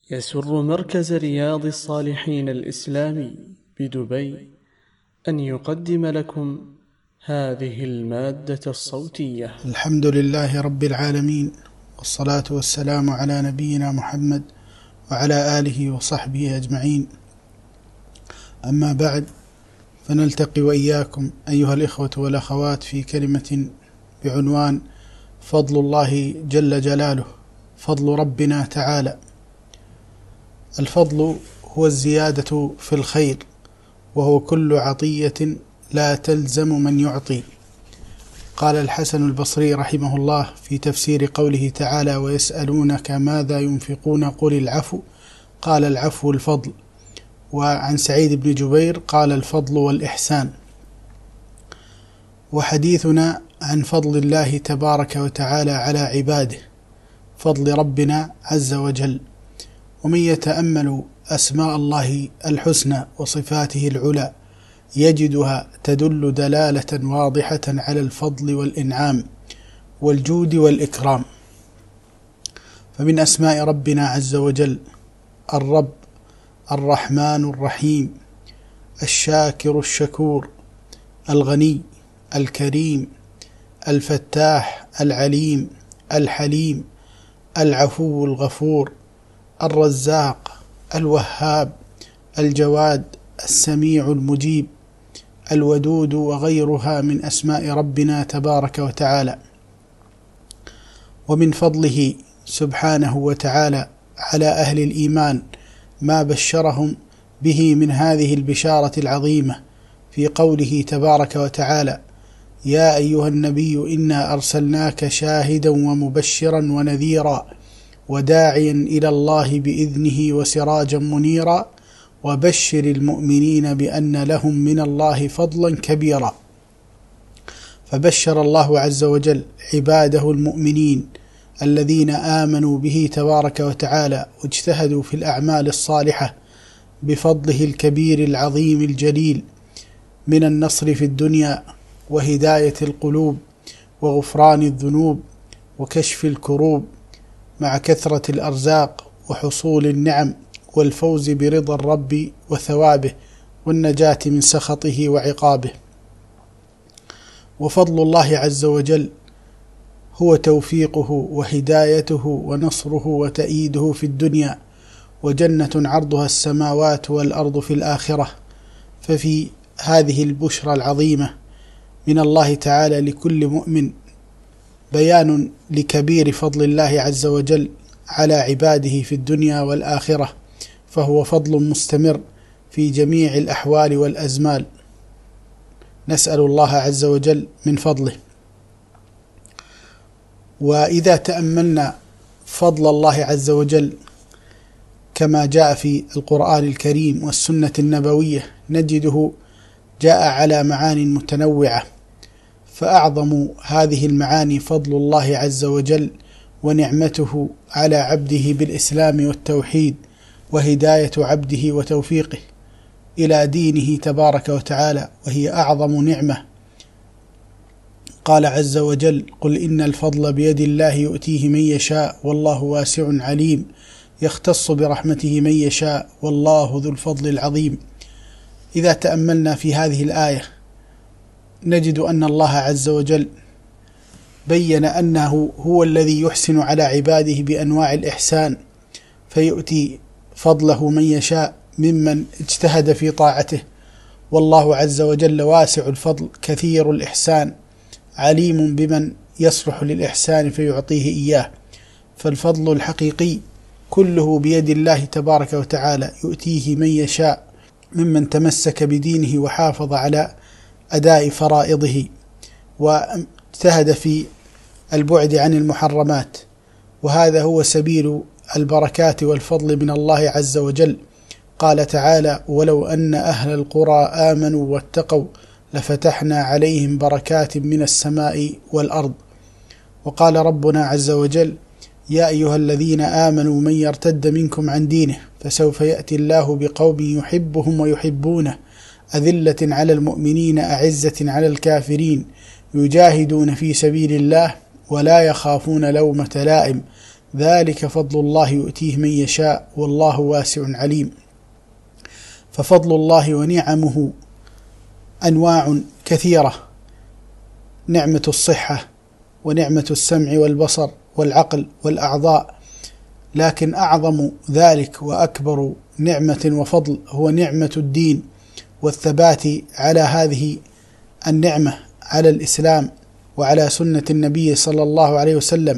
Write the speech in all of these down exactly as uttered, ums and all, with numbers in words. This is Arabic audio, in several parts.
يسر مركز رياض الصالحين الإسلامي بدبي أن يقدم لكم هذه المادة الصوتية. الحمد لله رب العالمين، والصلاة والسلام على نبينا محمد وعلى آله وصحبه أجمعين. أما بعد، فنلتقي وإياكم أيها الإخوة والأخوات في كلمة بعنوان فضل الله جل جلاله، فضل ربنا تعالى. الفضل هو الزيادة في الخير، وهو كل عطية لا تلزم من يعطي. قال الحسن البصري رحمه الله في تفسير قوله تعالى: ويسألونك ماذا ينفقون قل العفو، قال العفو الفضل. وعن سعيد بن جبير قال الفضل والإحسان. وحديثنا عن فضل الله تبارك وتعالى على عباده، فضل ربنا عز وجل. ومن يتأمل أسماء الله الحسنى وصفاته العلى يجدها تدل دلالة واضحة على الفضل والإنعام والجود والإكرام. فمن أسماء ربنا عز وجل الرب، الرحمن الرحيم، الشاكر الشكور، الغني الكريم، الفتاح العليم، الحليم، العفو الغفور، الرزاق، الوهاب، الجواد، السميع المجيب، الودود، وغيرها من أسماء ربنا تبارك وتعالى. ومن فضله سبحانه وتعالى على أهل الإيمان ما بشرهم به من هذه البشارة العظيمة في قوله تبارك وتعالى: يا أيها النبي إنا أرسلناك شاهدا ومبشرا ونذيرا وداعيا إلى الله بإذنه وسراجا منيرا وبشر المؤمنين بأن لهم من الله فضلا كبيرا. فبشر الله عز وجل عباده المؤمنين الذين آمنوا به تبارك وتعالى واجتهدوا في الأعمال الصالحة بفضله الكبير العظيم الجليل من النصر في الدنيا وهداية القلوب وغفران الذنوب وكشف الكروب مع كثرة الأرزاق وحصول النعم والفوز برضا الرب وثوابه والنجاة من سخطه وعقابه. وفضل الله عز وجل هو توفيقه وهدايته ونصره وتأييده في الدنيا، وجنة عرضها السماوات والأرض في الآخرة. ففي هذه البشرى العظيمة من الله تعالى لكل مؤمن بيان لكبير فضل الله عز وجل على عباده في الدنيا والآخرة، فهو فضل مستمر في جميع الأحوال والأزمان. نسأل الله عز وجل من فضله. وإذا تأملنا فضل الله عز وجل كما جاء في القرآن الكريم والسنة النبوية نجده جاء على معان متنوعة، فأعظم هذه المعاني فضل الله عز وجل ونعمته على عبده بالإسلام والتوحيد، وهداية عبده وتوفيقه إلى دينه تبارك وتعالى، وهي أعظم نعمة. قال عز وجل: قل إن الفضل بيد الله يؤتيه من يشاء والله واسع عليم، يختص برحمته من يشاء والله ذو الفضل العظيم. إذا تأملنا في هذه الآية نجد أن الله عز وجل بين أنه هو الذي يحسن على عباده بأنواع الإحسان، فيؤتي فضله من يشاء ممن اجتهد في طاعته، والله عز وجل واسع الفضل كثير الإحسان عليم بمن يصلح للإحسان فيعطيه إياه. فالفضل الحقيقي كله بيد الله تبارك وتعالى، يؤتيه من يشاء ممن تمسك بدينه وحافظ على أداء فرائضه واجتهد في البعد عن المحرمات. وهذا هو سبيل البركات والفضل من الله عز وجل. قال تعالى: ولو أن أهل القرى آمنوا واتقوا لفتحنا عليهم بركات من السماء والأرض. وقال ربنا عز وجل: يا أيها الذين آمنوا من يرتد منكم عن دينه فسوف يأتي الله بقوم يحبهم ويحبونه أذلة على المؤمنين أعزة على الكافرين يجاهدون في سبيل الله ولا يخافون لومة لائم ذلك فضل الله يؤتيه من يشاء والله واسع عليم. ففضل الله ونعمه أنواع كثيرة: نعمة الصحة، ونعمة السمع والبصر والعقل والأعضاء، لكن أعظم ذلك وأكبر نعمة وفضل هو نعمة الدين والثبات على هذه النعمة، على الإسلام وعلى سنة النبي صلى الله عليه وسلم،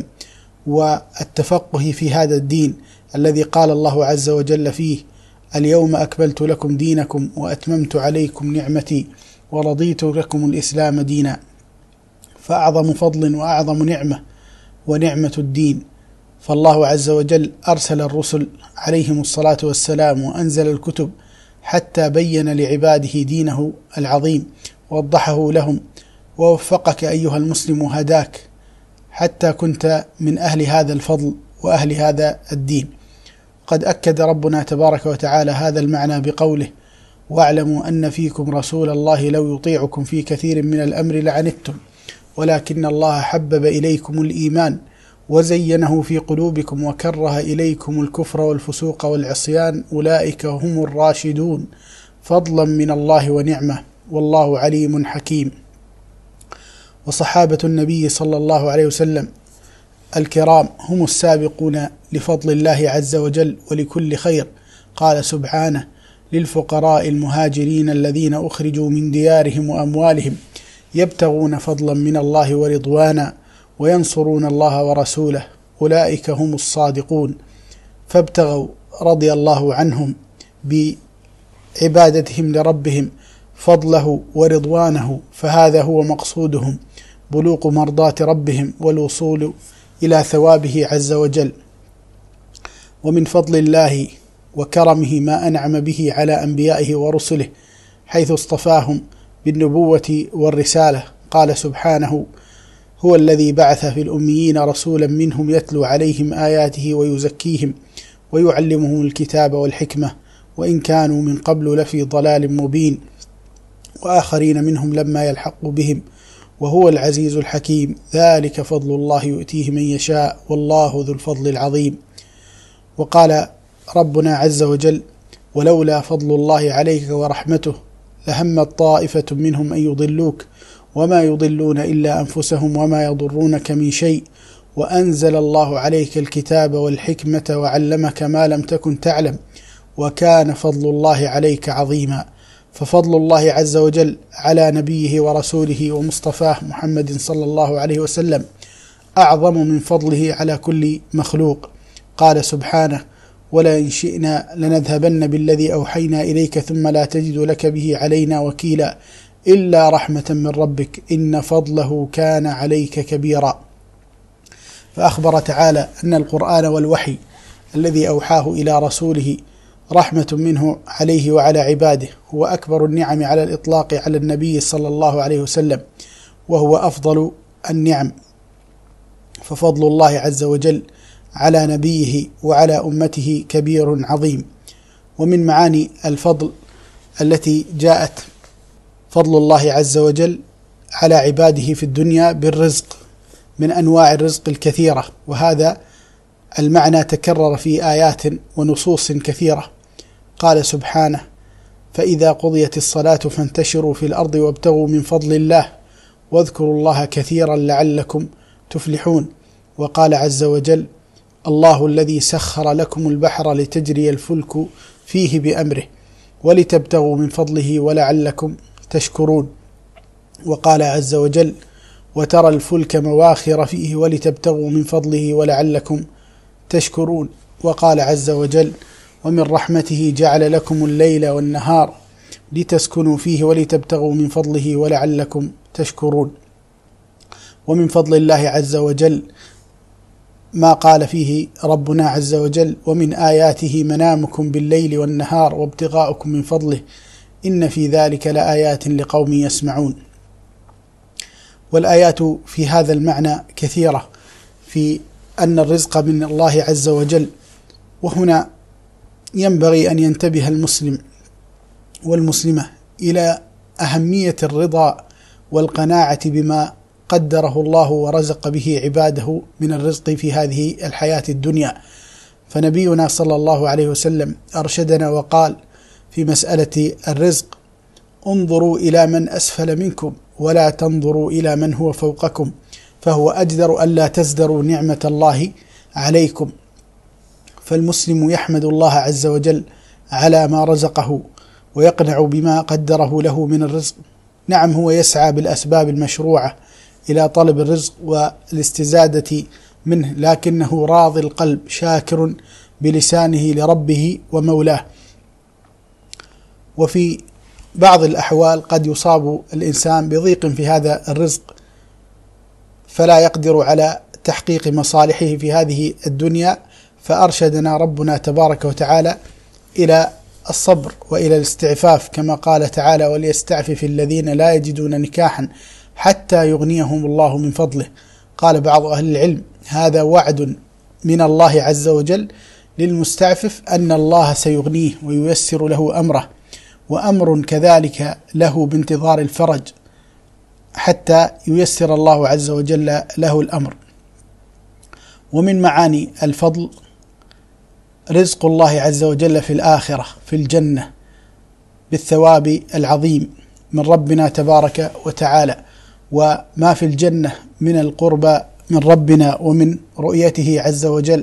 والتفقه في هذا الدين الذي قال الله عز وجل فيه: اليوم أكملت لكم دينكم وأتممت عليكم نعمتي ورضيت لكم الإسلام دينا. فأعظم فضل وأعظم نعمة ونعمة الدين. فالله عز وجل أرسل الرسل عليهم الصلاة والسلام وأنزل الكتب حتى بين لعباده دينه العظيم، ووضحه لهم، ووفقك أيها المسلم وهداك حتى كنت من أهل هذا الفضل وأهل هذا الدين. قد أكد ربنا تبارك وتعالى هذا المعنى بقوله: واعلموا أن فيكم رسول الله لو يطيعكم في كثير من الأمر لعنتم ولكن الله حبب إليكم الإيمان وزينه في قلوبكم وكره إليكم الكفر والفسوق والعصيان أولئك هم الراشدون فضلا من الله ونعمة والله عليم حكيم. وصحابة النبي صلى الله عليه وسلم الكرام هم السابقون لفضل الله عز وجل ولكل خير. قال سبحانه: للفقراء المهاجرين الذين أخرجوا من ديارهم وأموالهم يبتغون فضلا من الله ورضوانا وينصرون الله ورسوله أولئك هم الصادقون. فابتغوا رضي الله عنهم بعبادتهم لربهم فضله ورضوانه، فهذا هو مقصودهم: بلوغ مرضات ربهم والوصول إلى ثوابه عز وجل. ومن فضل الله وكرمه ما أنعم به على أنبيائه ورسله حيث اصطفاهم بالنبوة والرسالة. قال سبحانه: هو الذي بعث في الأميين رسولا منهم يتلو عليهم آياته ويزكيهم ويعلمهم الكتاب والحكمة وإن كانوا من قبل لفي ضلال مبين وآخرين منهم لما يلحقوا بهم وهو العزيز الحكيم. ذلك فضل الله يؤتيه من يشاء والله ذو الفضل العظيم. وقال ربنا عز وجل: ولولا فضل الله عليك ورحمته لهمت طائفة منهم أن يضلوك وما يضلون إلا أنفسهم وما يضرونك من شيء وأنزل الله عليك الكتاب والحكمة وعلمك ما لم تكن تعلم وكان فضل الله عليك عظيما. ففضل الله عز وجل على نبيه ورسوله ومصطفاه محمد صلى الله عليه وسلم أعظم من فضله على كل مخلوق. قال سبحانه: ولئن شئنا لنذهبن بالذي أوحينا إليك ثم لا تجد لك به علينا وكيلا إلا رحمة من ربك إن فضله كان عليك كبيرا. فأخبر تعالى أن القرآن والوحي الذي أوحاه إلى رسوله رحمة منه عليه وعلى عباده، هو أكبر النعم على الإطلاق على النبي صلى الله عليه وسلم، وهو أفضل النعم. ففضل الله عز وجل على نبيه وعلى أمته كبير عظيم. ومن معاني الفضل التي جاءت فضل الله عز وجل على عباده في الدنيا بالرزق من أنواع الرزق الكثيرة، وهذا المعنى تكرر في آيات ونصوص كثيرة. قال سبحانه: فإذا قضيت الصلاة فانتشروا في الأرض وابتغوا من فضل الله واذكروا الله كثيرا لعلكم تفلحون. وقال عز وجل: الله الذي سخر لكم البحر لتجري الفلك فيه بأمره ولتبتغوا من فضله ولعلكم تشكرون. وقال عز وجل: وترى الفلك مواخر فيه ولتبتغوا من فضله ولعلكم تشكرون. وقال عز وجل: ومن رحمته جعل لكم الليل والنهار لتسكنوا فيه ولتبتغوا من فضله ولعلكم تشكرون. ومن فضل الله عز وجل ما قال فيه ربنا عز وجل: ومن آياته منامكم بالليل والنهار وابتغاؤكم من فضله إن في ذلك لآيات لقوم يسمعون. والآيات في هذا المعنى كثيرة في أن الرزق من الله عز وجل. وهنا ينبغي أن ينتبه المسلم والمسلمة إلى أهمية الرضا والقناعة بما قدره الله ورزق به عباده من الرزق في هذه الحياة الدنيا. فنبينا صلى الله عليه وسلم أرشدنا وقال في مسألة الرزق: انظروا إلى من أسفل منكم ولا تنظروا إلى من هو فوقكم، فهو أجدر ألا تزدروا نعمة الله عليكم. فالمسلم يحمد الله عز وجل على ما رزقه ويقنع بما قدره له من الرزق. نعم، هو يسعى بالأسباب المشروعة إلى طلب الرزق والاستزادة منه، لكنه راضي القلب شاكر بلسانه لربه ومولاه. وفي بعض الأحوال قد يصاب الإنسان بضيق في هذا الرزق فلا يقدر على تحقيق مصالحه في هذه الدنيا، فأرشدنا ربنا تبارك وتعالى إلى الصبر وإلى الاستعفاف، كما قال تعالى: وليستعفف الذين لا يجدون نكاحا حتى يغنيهم الله من فضله. قال بعض أهل العلم: هذا وعد من الله عز وجل للمستعفف أن الله سيغنيه وييسر له أمره، وأمر كذلك له بانتظار الفرج حتى ييسر الله عز وجل له الأمر. ومن معاني الفضل رزق الله عز وجل في الآخرة في الجنة بالثواب العظيم من ربنا تبارك وتعالى، وما في الجنة من القربى من ربنا ومن رؤيته عز وجل.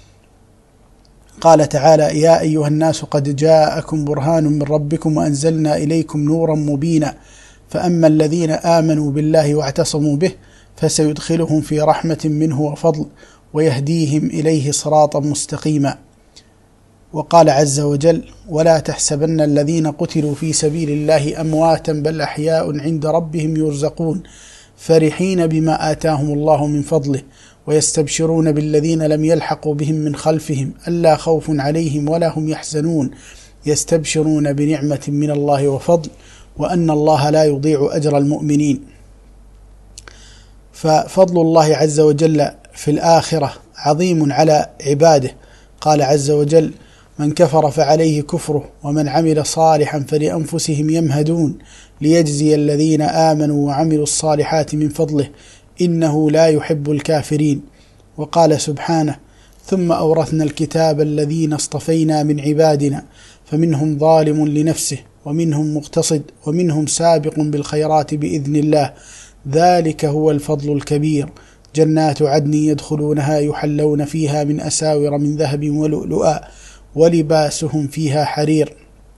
قال تعالى: يا أيها الناس قد جاءكم برهان من ربكم وأنزلنا إليكم نورا مبينا، فأما الذين آمنوا بالله واعتصموا به فسيدخلهم في رحمة منه وفضل ويهديهم إليه صراطا مستقيما. وقال عز وجل: ولا تحسبن الذين قتلوا في سبيل الله أمواتا بل أحياء عند ربهم يرزقون فرحين بما آتاهم الله من فضله ويستبشرون بالذين لم يلحقوا بهم من خلفهم ألا خوف عليهم ولا هم يحزنون يستبشرون بنعمة من الله وفضل وأن الله لا يضيع أجر المؤمنين. ففضل الله عز وجل في الآخرة عظيم على عباده. قال عز وجل: من كفر فعليه كفره ومن عمل صالحا فلأنفسهم يمهدون ليجزي الذين آمنوا وعملوا الصالحات من فضله إنه لا يحب الكافرين. وقال سبحانه: ثم أورثنا الكتاب الذين اصطفينا من عبادنا فمنهم ظالم لنفسه ومنهم مقتصد ومنهم سابق بالخيرات بإذن الله ذلك هو الفضل الكبير. جنات عدن يدخلونها يحلون فيها من أساور من ذهب ولؤلؤا ولباسهم فيها حرير.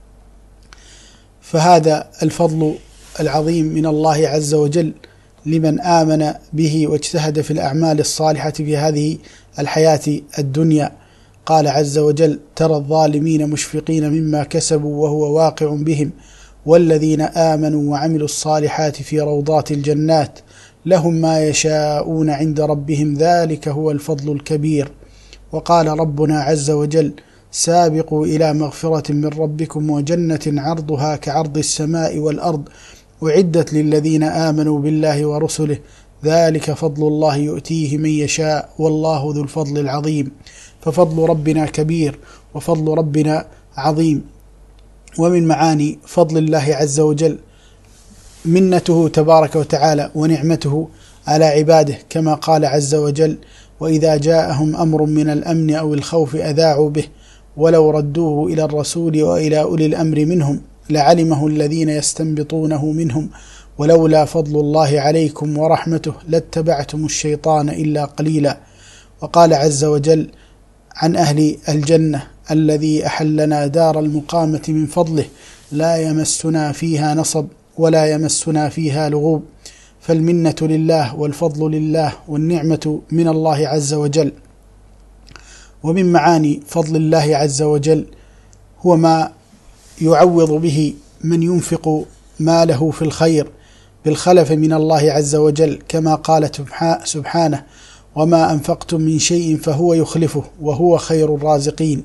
فهذا الفضل العظيم من الله عز وجل لمن آمن به واجتهد في الأعمال الصالحة في هذه الحياة الدنيا. قال عز وجل: ترى الظالمين مشفقين مما كسبوا وهو واقع بهم والذين آمنوا وعملوا الصالحات في روضات الجنات لهم ما يشاءون عند ربهم ذلك هو الفضل الكبير. وقال ربنا عز وجل: سابقوا إلى مغفرة من ربكم وجنة عرضها كعرض السماء والأرض أعدت للذين آمنوا بالله ورسله ذلك فضل الله يؤتيه من يشاء والله ذو الفضل العظيم. ففضل ربنا كبير وفضل ربنا عظيم. ومن معاني فضل الله عز وجل منته تبارك وتعالى ونعمته على عباده، كما قال عز وجل: وإذا جاءهم أمر من الأمن أو الخوف أذاعوا به ولو ردوه إلى الرسول وإلى أولي الأمر منهم لعلمه الذين يستنبطونه منهم ولولا فضل الله عليكم ورحمته لاتبعتم الشيطان إلا قليلا. وقال عز وجل عن أهل الجنة: الذي أحلنا دار المقامة من فضله لا يمسنا فيها نصب ولا يمسنا فيها لغوب. فالمنة لله والفضل لله والنعمة من الله عز وجل. ومن معاني فضل الله عز وجل هو ما يعوض به من ينفق ماله في الخير بالخلف من الله عز وجل، كما قال سبحانه: وما أنفقتم من شيء فهو يخلفه وهو خير الرازقين.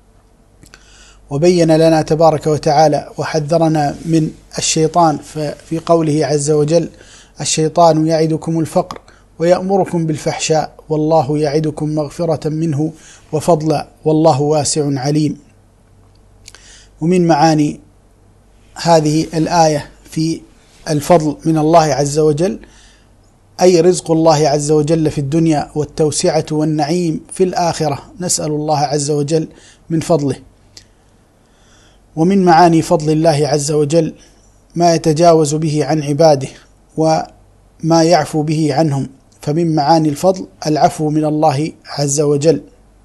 وبين لنا تبارك وتعالى وحذرنا من الشيطان في قوله عز وجل: الشيطان يعدكم الفقر ويأمركم بالفحشاء والله يعدكم مغفرة منه وفضلا والله واسع عليم. ومن معاني هذه الآية في الفضل من الله عز وجل أي رزق الله عز وجل في الدنيا والتوسعة والنعيم في الآخرة، نسأل الله عز وجل من فضله. ومن معاني فضل الله عز وجل ما يتجاوز به عن عباده وما يعفو به عنهم، فمن معاني الفضل العفو من الله عز وجل.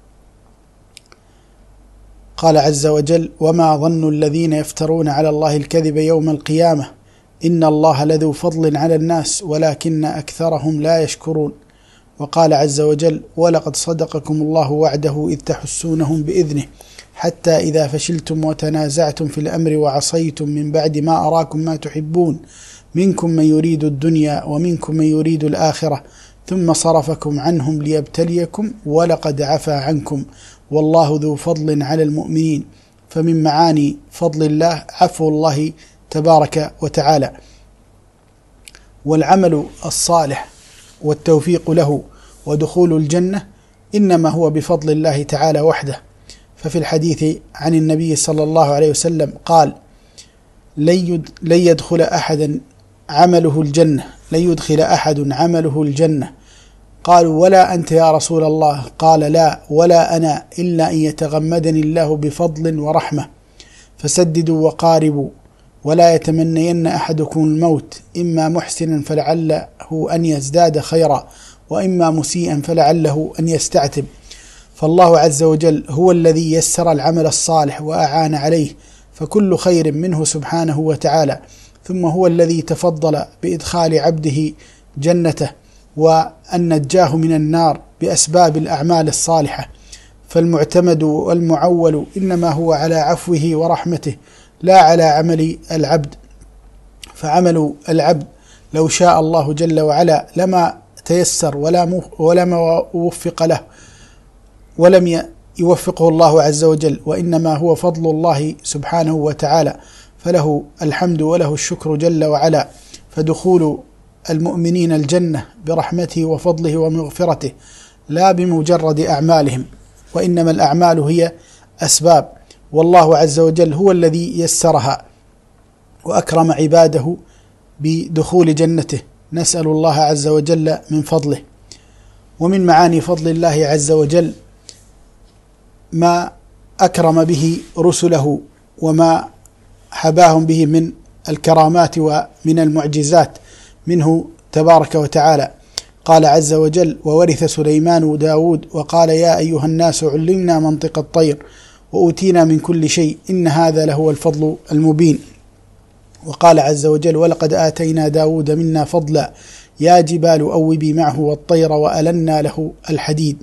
قال عز وجل: وما ظن الذين يفترون على الله الكذب يوم القيامة إن الله لذو فضل على الناس ولكن أكثرهم لا يشكرون. وقال عز وجل: ولقد صدقكم الله وعده إذ تحسونهم بإذنه حتى إذا فشلتم وتنازعتم في الأمر وعصيتم من بعد ما أراكم ما تحبون منكم من يريد الدنيا ومنكم من يريد الآخرة ثم صرفكم عنهم ليبتليكم ولقد عفا عنكم والله ذو فضل على المؤمنين. فمن معاني فضل الله عفو الله تبارك وتعالى، والعمل الصالح والتوفيق له ودخول الجنة إنما هو بفضل الله تعالى وحده. ففي الحديث عن النبي صلى الله عليه وسلم قال: لن يدخل أحدا عمله الجنة لن يدخل أحد عمله الجنة. قالوا: ولا أنت يا رسول الله؟ قال: لا ولا أنا إلا أن يتغمدني الله بفضل ورحمة. فسددوا وقاربوا ولا يتمنين أحدكم الموت، إما محسنا فلعله أن يزداد خيرا وإما مسيئا فلعله أن يستعتب. فالله عز وجل هو الذي يسر العمل الصالح وأعان عليه، فكل خير منه سبحانه وتعالى. ثم هو الذي تفضل بإدخال عبده جنته وأن نجاه من النار بأسباب الأعمال الصالحة. فالمعتمد والمعول إنما هو على عفوه ورحمته لا على عمل العبد. فعمل العبد لو شاء الله جل وعلا لما تيسر ولا ولما وفق له ولم يوفقه الله عز وجل، وإنما هو فضل الله سبحانه وتعالى، فله الحمد وله الشكر جل وعلا. فدخول المؤمنين الجنة برحمته وفضله ومغفرته لا بمجرد أعمالهم، وإنما الأعمال هي أسباب، والله عز وجل هو الذي يسرها وأكرم عباده بدخول جنته. نسأل الله عز وجل من فضله. ومن معاني فضل الله عز وجل ما أكرم به رسله وما حباهم به من الكرامات ومن المعجزات منه تبارك وتعالى. قال عز وجل: وورث سليمان داود وقال يا أيها الناس علمنا منطق الطير وأوتينا من كل شيء إن هذا لهو الفضل المبين. وقال عز وجل: ولقد آتينا داود منا فضلا يا جبال أوبي معه والطير وألنا له الحديد.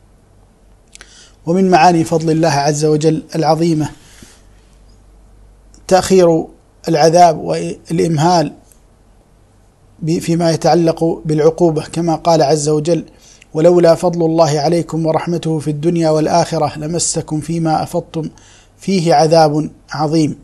ومن معاني فضل الله عز وجل العظيمة تأخير العذاب والإمهال فيما يتعلق بالعقوبة، كما قال عز وجل: ولولا فضل الله عليكم ورحمته في الدنيا والآخرة لمسكم فيما أفضتم فيه عذاب عظيم.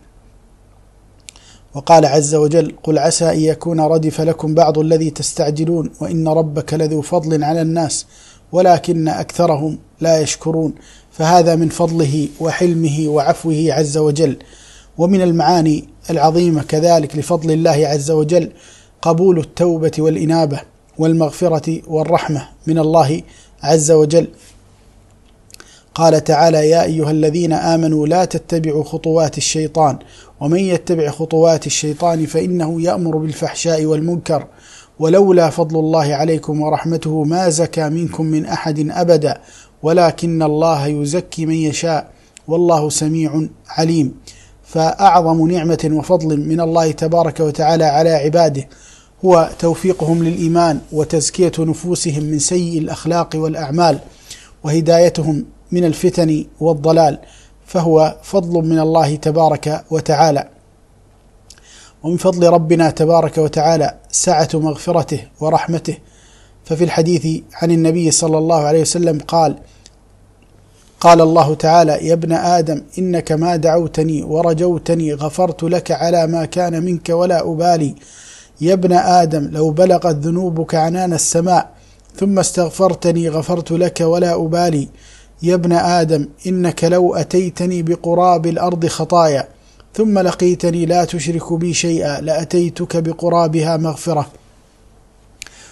وقال عز وجل: قل عسى أن يكون ردف لكم بعض الذي تستعجلون وإن ربك لذو فضل على الناس ولكن أكثرهم لا يشكرون. فهذا من فضله وحلمه وعفوه عز وجل. ومن المعاني العظيمة كذلك لفضل الله عز وجل قبول التوبة والإنابة والمغفرة والرحمة من الله عز وجل. قال تعالى: يا أيها الذين آمنوا لا تتبعوا خطوات الشيطان ومن يتبع خطوات الشيطان فإنه يأمر بالفحشاء والمنكر ولولا فضل الله عليكم ورحمته ما زكى منكم من أحد أبدا ولكن الله يزكي من يشاء والله سميع عليم. فأعظم نعمة وفضل من الله تبارك وتعالى على عباده هو توفيقهم للإيمان وتزكية نفوسهم من سيء الأخلاق والأعمال وهدايتهم من الفتن والضلال، فهو فضل من الله تبارك وتعالى. ومن فضل ربنا تبارك وتعالى سعة مغفرته ورحمته. ففي الحديث عن النبي صلى الله عليه وسلم قال: قال الله تعالى: يا ابن آدم إنك ما دعوتني ورجوتني غفرت لك على ما كان منك ولا أبالي. يا ابن آدم لو بلغت ذنوبك عنان السماء ثم استغفرتني غفرت لك ولا أبالي. يا ابن آدم إنك لو أتيتني بقراب الأرض خطايا ثم لقيتني لا تشرك بي شيئا لأتيتك بقرابها مغفرة.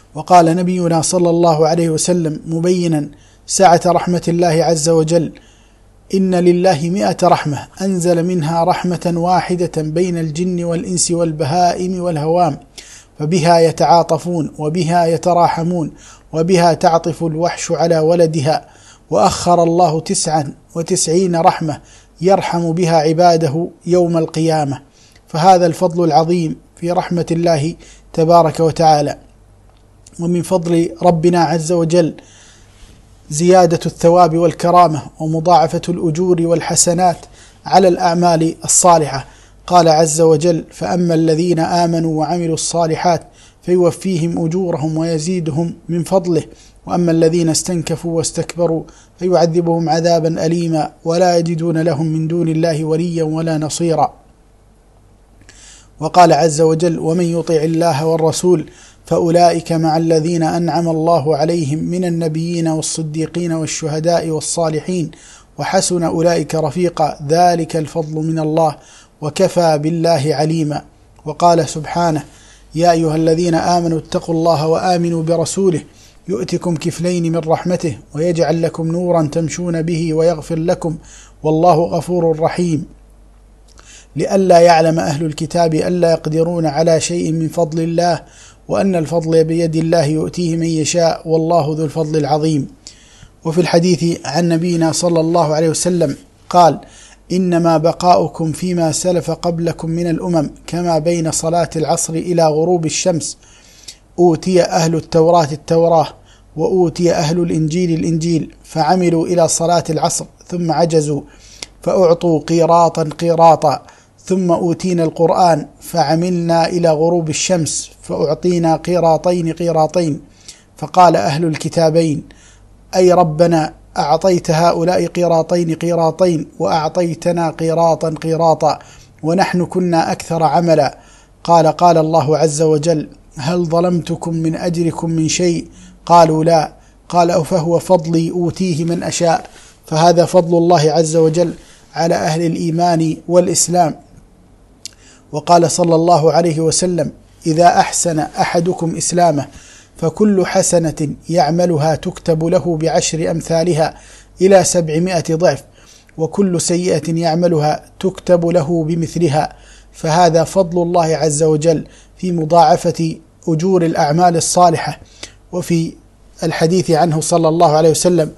وقال نبينا صلى الله عليه وسلم مبينا سعة رحمة الله عز وجل: إن لله مئة رحمة أنزل منها رحمة واحدة بين الجن والإنس والبهائم والهوام، فبها يتعاطفون وبها يتراحمون وبها تعطف الوحش على ولدها، وأخر الله تسعا وتسعين رحمة يرحم بها عباده يوم القيامة. فهذا الفضل العظيم في رحمة الله تبارك وتعالى. ومن فضل ربنا عز وجل زيادة الثواب والكرامة ومضاعفة الأجور والحسنات على الأعمال الصالحة. قال عز وجل: فأما الذين آمنوا وعملوا الصالحات فيوفيهم أجورهم ويزيدهم من فضله، وأما الذين استنكفوا واستكبروا فيعذبهم عذابا أليما ولا يجدون لهم من دون الله وليا ولا نصيرا. وقال عز وجل: ومن يطع الله والرسول فأولئك مع الذين أنعم الله عليهم من النبيين والصديقين والشهداء والصالحين وحسن أولئك رفيقا، ذلك الفضل من الله وكفى بالله عليما. وقال سبحانه: يا أيها الذين آمنوا اتقوا الله وآمنوا برسوله يؤتكم كفلين من رحمته ويجعل لكم نورا تمشون به ويغفر لكم والله غفور رحيم. لئلا يعلم أهل الكتاب ألا يقدرون على شيء من فضل الله وأن الفضل بيد الله يؤتيه من يشاء والله ذو الفضل العظيم. وفي الحديث عن نبينا صلى الله عليه وسلم قال: إنما بقاؤكم فيما سلف قبلكم من الأمم كما بين صلاة العصر إلى غروب الشمس. أوتي أهل التوراة التوراة وأوتي أهل الإنجيل الإنجيل فعملوا إلى صلاة العصر ثم عجزوا فأعطوا قيراطا قيراطا، ثم أوتينا القرآن فعملنا إلى غروب الشمس فأعطينا قيراطين قيراطين. فقال أهل الكتابين: أي ربنا أعطيت هؤلاء قيراطين قيراطين وأعطيتنا قيراطا قيراطا ونحن كنا أكثر عملا. قال: قال الله عز وجل: هل ظلمتكم من أجركم من شيء؟ قالوا لا. قال: فهو فضلي أوتيه من أشاء. فهذا فضل الله عز وجل على أهل الإيمان والإسلام. وقال صلى الله عليه وسلم: إذا أحسن أحدكم إسلامه فكل حسنة يعملها تكتب له بعشر أمثالها إلى سبعمائة ضعف، وكل سيئة يعملها تكتب له بمثلها. فهذا فضل الله عز وجل في مضاعفة أجور الأعمال الصالحة. وفي الحديث عنه صلى الله عليه وسلم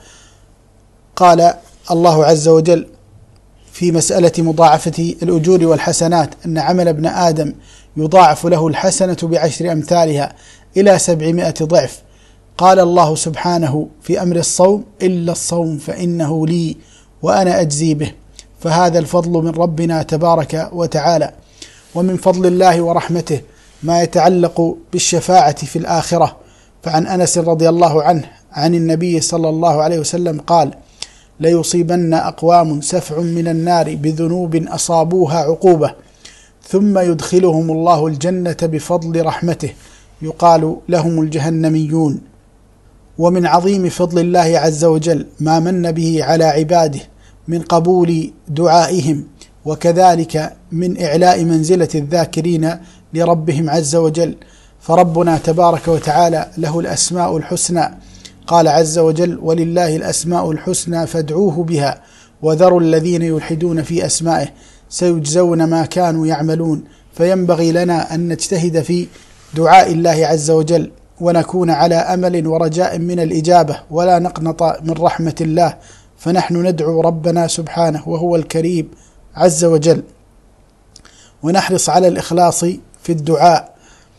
قال الله عز وجل في مسألة مضاعفة الأجور والحسنات أن عمل ابن آدم يضاعف له الحسنة بعشر أمثالها إلى سبعمائة ضعف. قال الله سبحانه في أمر الصوم: إلا الصوم فإنه لي وأنا أجزي به. فهذا الفضل من ربنا تبارك وتعالى. ومن فضل الله ورحمته ما يتعلق بالشفاعة في الآخرة. فعن أنس رضي الله عنه عن النبي صلى الله عليه وسلم قال: ليصيبن أقوام سفع من النار بذنوب أصابوها عقوبة ثم يدخلهم الله الجنة بفضل رحمته يقال لهم الجهنميون. ومن عظيم فضل الله عز وجل ما من به على عباده من قبول دعائهم، وكذلك من إعلاء منزلة الذاكرين لربهم عز وجل. فربنا تبارك وتعالى له الأسماء الحسنى. قال عز وجل: ولله الأسماء الحسنى فادعوه بها وذروا الذين يلحدون في أسمائه سيجزون ما كانوا يعملون. فينبغي لنا أن نجتهد في دعاء الله عز وجل ونكون على أمل ورجاء من الإجابة ولا نقنط من رحمة الله، فنحن ندعو ربنا سبحانه وهو الكريم عز وجل، ونحرص على الإخلاص في الدعاء.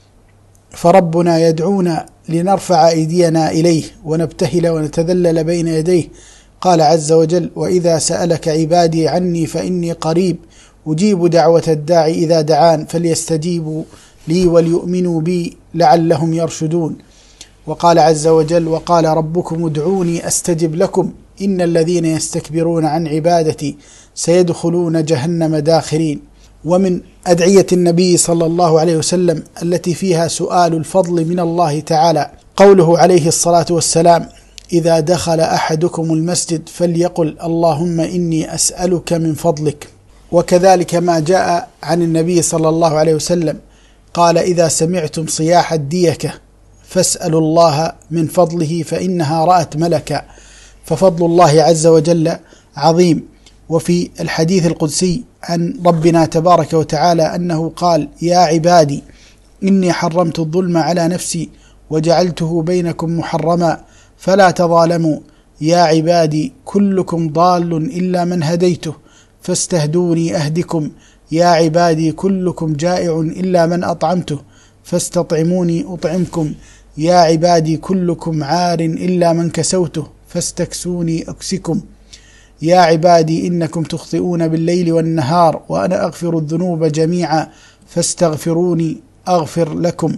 فربنا يدعونا لنرفع أيدينا إليه ونبتهل ونتذلل بين يديه. قال عز وجل: وإذا سألك عبادي عني فإني قريب أجيب دعوة الداعي إذا دعان فليستجيبوا لي وليؤمنوا بي لعلهم يرشدون. وقال عز وجل: وقال ربكم ادعوني أستجب لكم إن الذين يستكبرون عن عبادتي سيدخلون جهنم داخرين. ومن أدعية النبي صلى الله عليه وسلم التي فيها سؤال الفضل من الله تعالى قوله عليه الصلاة والسلام: إذا دخل أحدكم المسجد فليقل اللهم إني أسألك من فضلك. وكذلك ما جاء عن النبي صلى الله عليه وسلم قال: إذا سمعتم صياح الديكة فاسألوا الله من فضله فإنها رأت ملكا. ففضل الله عز وجل عظيم. وفي الحديث القدسي عن ربنا تبارك وتعالى أنه قال: يا عبادي إني حرمت الظلم على نفسي وجعلته بينكم محرما فلا تظالموا. يا عبادي كلكم ضال إلا من هديته فاستهدوني أهدكم. يا عبادي كلكم جائع إلا من أطعمته فاستطعموني أطعمكم. يا عبادي كلكم عار إلا من كسوته فاستكسوني أكسكم. يا عبادي إنكم تخطئون بالليل والنهار وأنا أغفر الذنوب جميعا فاستغفروني أغفر لكم،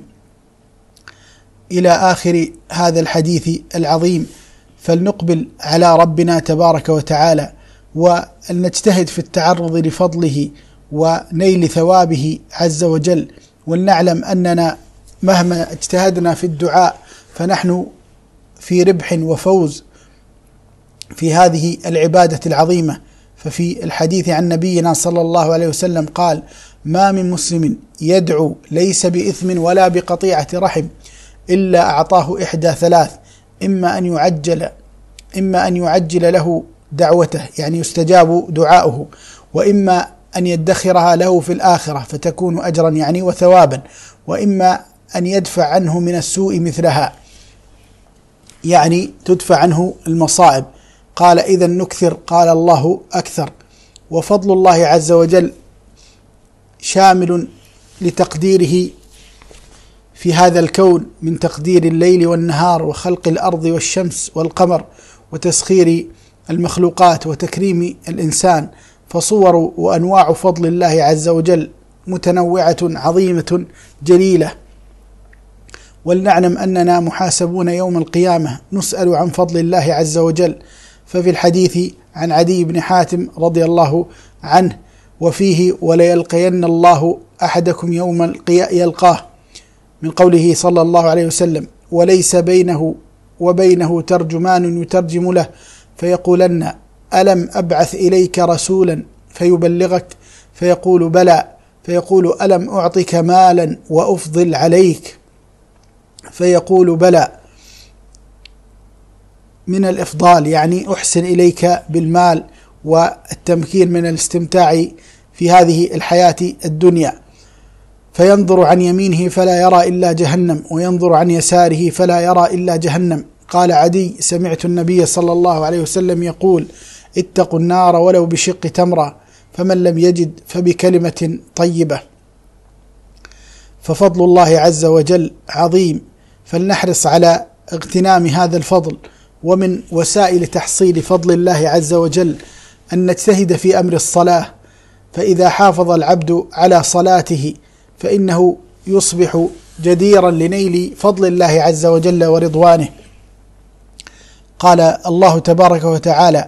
إلى آخر هذا الحديث العظيم. فلنقبل على ربنا تبارك وتعالى ولنجتهد في التعرض لفضله ونيل ثوابه عز وجل، ولنعلم أننا مهما اجتهدنا في الدعاء فنحن في ربح وفوز في هذه العبادة العظيمة. ففي الحديث عن نبينا صلى الله عليه وسلم قال: ما من مسلم يدعو ليس بإثم ولا بقطيعة رحم إلا أعطاه إحدى ثلاث: إما أن يعجل إما أن يعجل له دعوته يعني يستجاب دعاؤه، وإما أن يدخرها له في الآخرة فتكون أجرا يعني وثوابا، وإما أن يدفع عنه من السوء مثلها يعني تدفع عنه المصائب. قال: إذا نكثر. قال: الله أكثر. وفضل الله عز وجل شامل لتقديره في هذا الكون من تقدير الليل والنهار وخلق الأرض والشمس والقمر وتسخير المخلوقات وتكريم الإنسان. فصور وأنواع فضل الله عز وجل متنوعة عظيمة جليلة. ولنعلم أننا محاسبون يوم القيامة نسأل عن فضل الله عز وجل. ففي الحديث عن عدي بن حاتم رضي الله عنه وفيه: وليلقين الله أحدكم يوم يلقاه، من قوله صلى الله عليه وسلم: وليس بينه وبينه ترجمان يترجم له فيقولن: ألم أبعث إليك رسولا فيبلغك؟ فيقول: بلى. فيقول: ألم أعطك مالا وأفضل عليك؟ فيقول: بلى، من الإفضال يعني أحسن إليك بالمال والتمكين من الاستمتاع في هذه الحياة الدنيا. فينظر عن يمينه فلا يرى إلا جهنم، وينظر عن يساره فلا يرى إلا جهنم. قال عدي: سمعت النبي صلى الله عليه وسلم يقول: اتقوا النار ولو بشق تمرة، فمن لم يجد فبكلمة طيبة. ففضل الله عز وجل عظيم، فلنحرص على اغتنام هذا الفضل. ومن وسائل تحصيل فضل الله عز وجل أن نجتهد في أمر الصلاة، فإذا حافظ العبد على صلاته فإنه يصبح جديرا لنيل فضل الله عز وجل ورضوانه. قال الله تبارك وتعالى: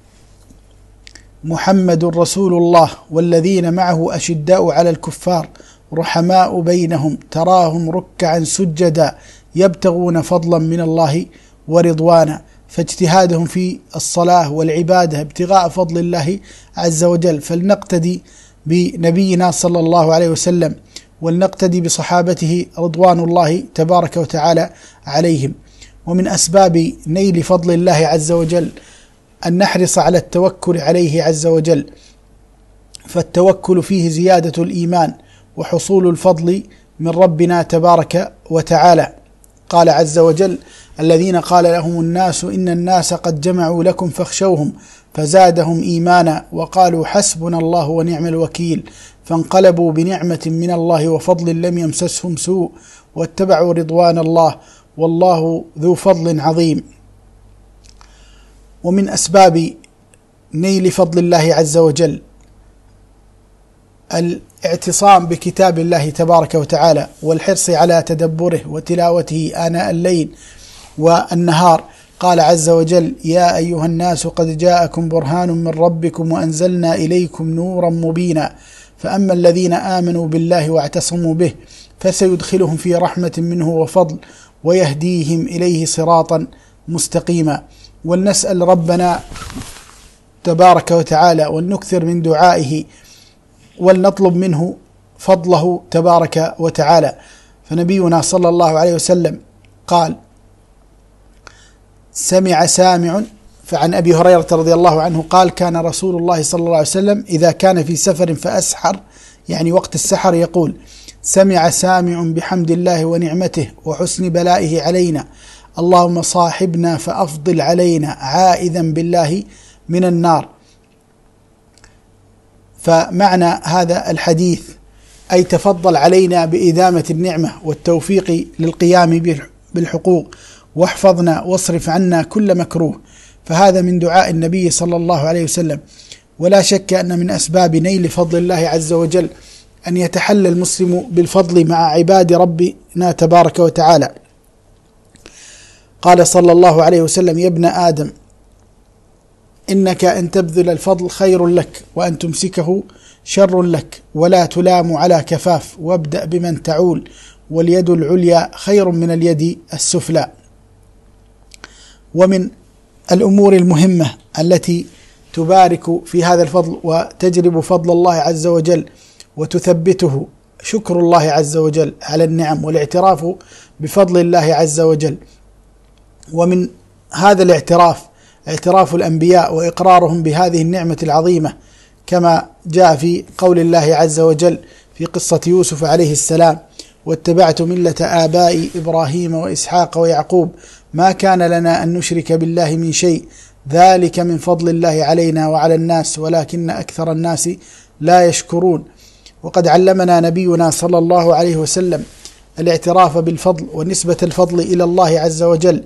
محمد رسول الله والذين معه أشداء على الكفار رحماء بينهم تراهم ركعا سجدا يبتغون فضلا من الله ورضوانا. فاجتهادهم في الصلاة والعبادة ابتغاء فضل الله عز وجل. فلنقتدي بنبينا صلى الله عليه وسلم ولنقتدي بصحابته رضوان الله تبارك وتعالى عليهم. ومن أسباب نيل فضل الله عز وجل أن نحرص على التوكل عليه عز وجل، فالتوكل فيه زيادة الإيمان وحصول الفضل من ربنا تبارك وتعالى. قال عز وجل: الذين قال لهم الناس إن الناس قد جمعوا لكم فاخشوهم فزادهم إيمانا وقالوا حسبنا الله ونعم الوكيل فانقلبوا بنعمة من الله وفضل لم يمسسهم سوء واتبعوا رضوان الله والله ذو فضل عظيم. ومن أسباب نيل فضل الله عز وجل الاعتصام بكتاب الله تبارك وتعالى والحرص على تدبره وتلاوته آناء الليل والنهار. قال عز وجل: يا أيها الناس قد جاءكم برهان من ربكم وأنزلنا إليكم نورا مبينا. فأما الذين آمنوا بالله واعتصموا به فسيدخلهم في رحمة منه وفضل ويهديهم إليه صراطا مستقيما. ولنسأل ربنا تبارك وتعالى ولنكثر من دعائه ولنطلب منه فضله تبارك وتعالى. فنبينا صلى الله عليه وسلم قال: سمع سامع. فعن أبي هريرة رضي الله عنه قال: كان رسول الله صلى الله عليه وسلم إذا كان في سفر فأسحر، يعني وقت السحر، يقول: سمع سامع بحمد الله ونعمته وحسن بلائه علينا، اللهم صاحبنا فأفضل علينا، عائذا بالله من النار. فمعنى هذا الحديث أي تفضل علينا بإدامة النعمة والتوفيق للقيام بالحقوق، واحفظنا واصرف عنا كل مكروه. فهذا من دعاء النبي صلى الله عليه وسلم. ولا شك أن من أسباب نيل فضل الله عز وجل أن يتحلى المسلم بالفضل مع عباد ربنا تبارك وتعالى. قال صلى الله عليه وسلم: يا ابن آدم، إنك أن تبذل الفضل خير لك، وأن تمسكه شر لك، ولا تلام على كفاف، وابدأ بمن تعول، واليد العليا خير من اليد السفلى. ومن الأمور المهمة التي تبارك في هذا الفضل وتجلب فضل الله عز وجل وتثبته شكر الله عز وجل على النعم والاعتراف بفضل الله عز وجل. ومن هذا الاعتراف اعتراف الأنبياء وإقرارهم بهذه النعمة العظيمة، كما جاء في قول الله عز وجل في قصة يوسف عليه السلام: واتبعت ملة آبائي إبراهيم وإسحاق ويعقوب ما كان لنا أن نشرك بالله من شيء ذلك من فضل الله علينا وعلى الناس ولكن أكثر الناس لا يشكرون. وقد علمنا نبينا صلى الله عليه وسلم الاعتراف بالفضل ونسبة الفضل إلى الله عز وجل.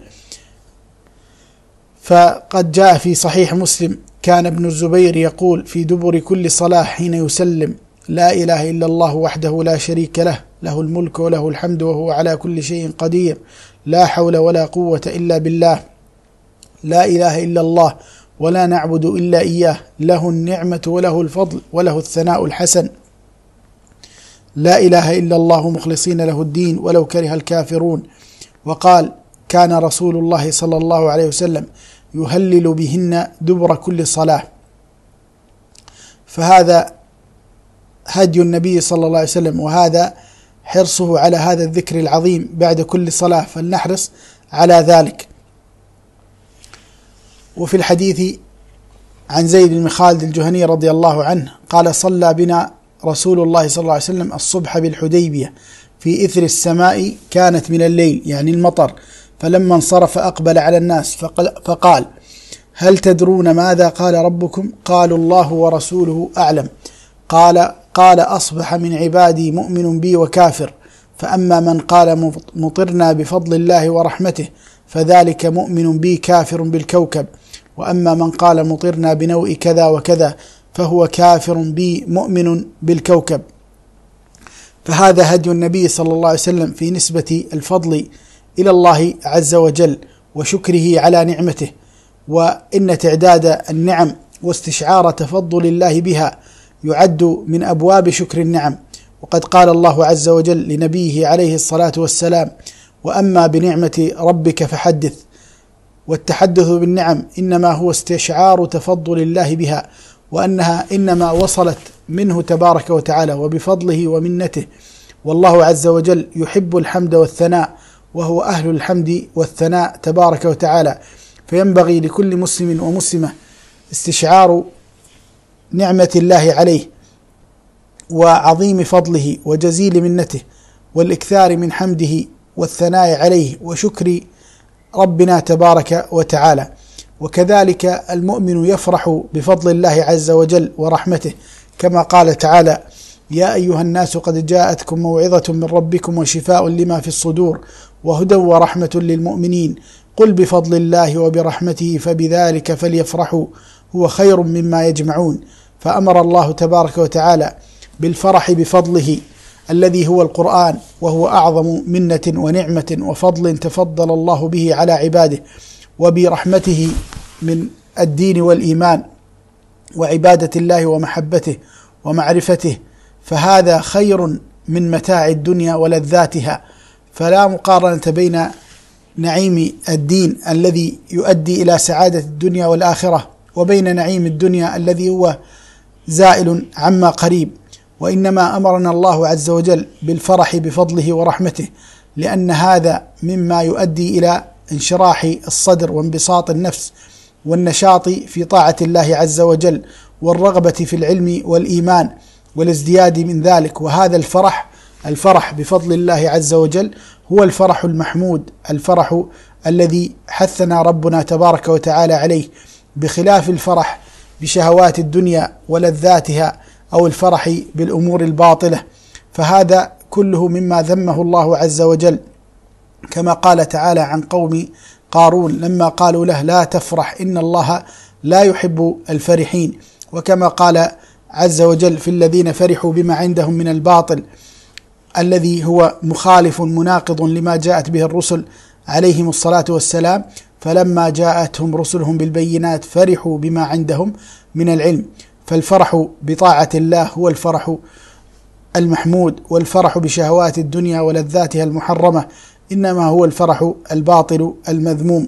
فقد جاء في صحيح مسلم: كان ابن الزبير يقول في دبر كل صلاة حين يسلم: لا إله إلا الله وحده لا شريك له، له الملك وله الحمد وهو على كل شيء قدير، لا حول ولا قوة إلا بالله، لا إله إلا الله ولا نعبد إلا إياه، له النعمة وله الفضل وله الثناء الحسن، لا إله إلا الله مخلصين له الدين ولو كره الكافرون. وقال: كان رسول الله صلى الله عليه وسلم يهلل بهن دبر كل صلاة. فهذا هدي النبي صلى الله عليه وسلم، وهذا حرصه على هذا الذكر العظيم بعد كل صلاة، فلنحرص على ذلك. وفي الحديث عن زيد بن خالد الجهني رضي الله عنه قال: صلى بنا رسول الله صلى الله عليه وسلم الصبح بالحديبية في إثر السماء كانت من الليل، يعني المطر، فلما انصرف أقبل على الناس فقال: هل تدرون ماذا قال ربكم؟ قالوا: الله ورسوله أعلم. قال قال أصبح من عبادي مؤمن بي وكافر، فأما من قال مطرنا بفضل الله ورحمته فذلك مؤمن بي كافر بالكوكب، وأما من قال مطرنا بنوء كذا وكذا فهو كافر بي مؤمن بالكوكب. فهذا هدي النبي صلى الله عليه وسلم في نسبة الفضل إلى الله عز وجل وشكره على نعمته، وإن تعداد النعم واستشعار تفضل الله بها يعد من أبواب شكر النعم. وقد قال الله عز وجل لنبيه عليه الصلاة والسلام: وأما بنعمة ربك فحدث. والتحدث بالنعم إنما هو استشعار تفضل الله بها، وأنها إنما وصلت منه تبارك وتعالى وبفضله ومنته. والله عز وجل يحب الحمد والثناء، وهو أهل الحمد والثناء تبارك وتعالى. فينبغي لكل مسلم ومسلمة استشعار نعمة الله عليه وعظيم فضله وجزيل منته، والإكثار من حمده والثناء عليه وشكر ربنا تبارك وتعالى. وكذلك المؤمن يفرح بفضل الله عز وجل ورحمته، كما قال تعالى: يا أيها الناس قد جاءتكم موعظة من ربكم وشفاء لما في الصدور وهدى ورحمة للمؤمنين، قل بفضل الله وبرحمته فبذلك فليفرحوا هو خير مما يجمعون. فأمر الله تبارك وتعالى بالفرح بفضله الذي هو القرآن، وهو أعظم منة ونعمة وفضل تفضل الله به على عباده، وبرحمته من الدين والإيمان وعبادة الله ومحبته ومعرفته، فهذا خير من متاع الدنيا ولذاتها. فلا مقارنة بين نعيم الدين الذي يؤدي إلى سعادة الدنيا والآخرة وبين نعيم الدنيا الذي هو زائل عما قريب. وإنما أمرنا الله عز وجل بالفرح بفضله ورحمته لأن هذا مما يؤدي إلى انشراح الصدر وانبساط النفس والنشاط في طاعة الله عز وجل والرغبة في العلم والإيمان والازدياد من ذلك. وهذا الفرح الفرح بفضل الله عز وجل هو الفرح المحمود، الفرح الذي حثنا ربنا تبارك وتعالى عليه، بخلاف الفرح بشهوات الدنيا ولذاتها أو الفرح بالأمور الباطلة، فهذا كله مما ذمه الله عز وجل، كما قال تعالى عن قوم قارون لما قالوا له لا تفرح إن الله لا يحب الفرحين، وكما قال عز وجل في الذين فرحوا بما عندهم من الباطل الذي هو مخالف مناقض لما جاءت به الرسل عليهم الصلاة والسلام، فلما جاءتهم رسلهم بالبينات فرحوا بما عندهم من العلم. فالفرح بطاعة الله هو الفرح المحمود، والفرح بشهوات الدنيا ولذاتها المحرمة إنما هو الفرح الباطل المذموم.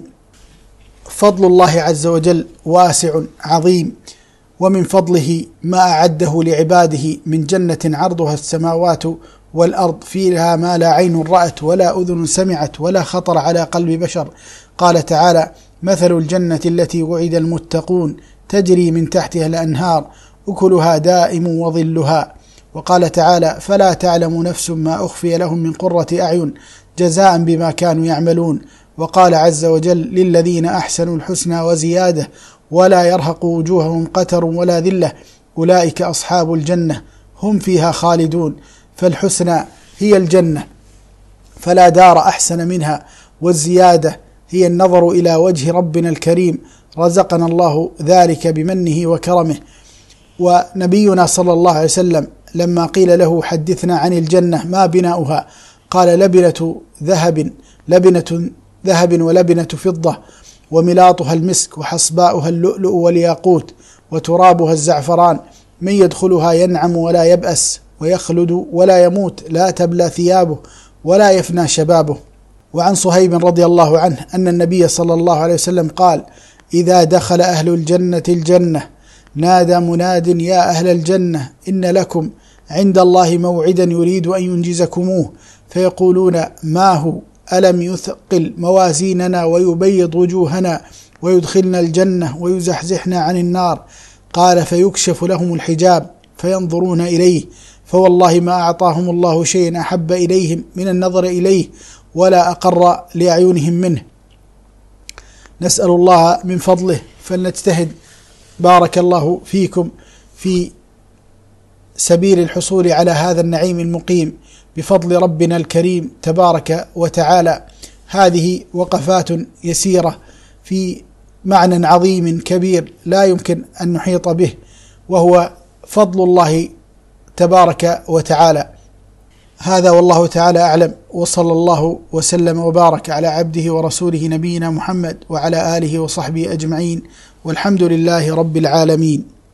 فضل الله عز وجل واسع عظيم، ومن فضله ما أعده لعباده من جنة عرضها السماوات والأرض فيها ما لا عين رأت ولا أذن سمعت ولا خطر على قلب بشر. قال تعالى مثل الجنة التي وعد المتقون تجري من تحتها الأنهار أكلها دائم وظلها. وقال تعالى فلا تعلم نفس ما أخفي لهم من قرة أعين جزاء بما كانوا يعملون. وقال عز وجل للذين أحسنوا الحسنى وزيادة ولا يرهق وجوههم قتر ولا ذلة أولئك أصحاب الجنة هم فيها خالدون. فالحسنى هي الجنة فلا دار أحسن منها، والزيادة هي النظر إلى وجه ربنا الكريم، رزقنا الله ذلك بمنه وكرمه. ونبينا صلى الله عليه وسلم لما قيل له حدثنا عن الجنة ما بناؤها قال لبنة ذهب لبنة ذهب ولبنة فضة وملاطها المسك وحصباؤها اللؤلؤ والياقوت وترابها الزعفران من يدخلها ينعم ولا يبأس ويخلد ولا يموت لا تبلى ثيابه ولا يفنى شبابه. وعن صهيب رضي الله عنه أن النبي صلى الله عليه وسلم قال إذا دخل أهل الجنة الجنة نادى مناد يا أهل الجنة إن لكم عند الله موعدا يريد أن ينجزكموه، فيقولون ما هو ألم يثقل موازيننا ويبيض وجوهنا ويدخلنا الجنة ويزحزحنا عن النار؟ قال فيكشف لهم الحجاب فينظرون إليه، فوالله ما أعطاهم الله شيئا أحب إليهم من النظر إليه ولا أقر لأعينهم منه. نسأل الله من فضله فلنجتهد بارك الله فيكم في سبيل الحصول على هذا النعيم المقيم بفضل ربنا الكريم تبارك وتعالى. هذه وقفات يسيرة في معنى عظيم كبير لا يمكن أن نحيط به، وهو فضل الله تبارك وتعالى. هذا والله تعالى أعلم، وصلى الله وسلم وبارك على عبده ورسوله نبينا محمد وعلى آله وصحبه أجمعين، والحمد لله رب العالمين.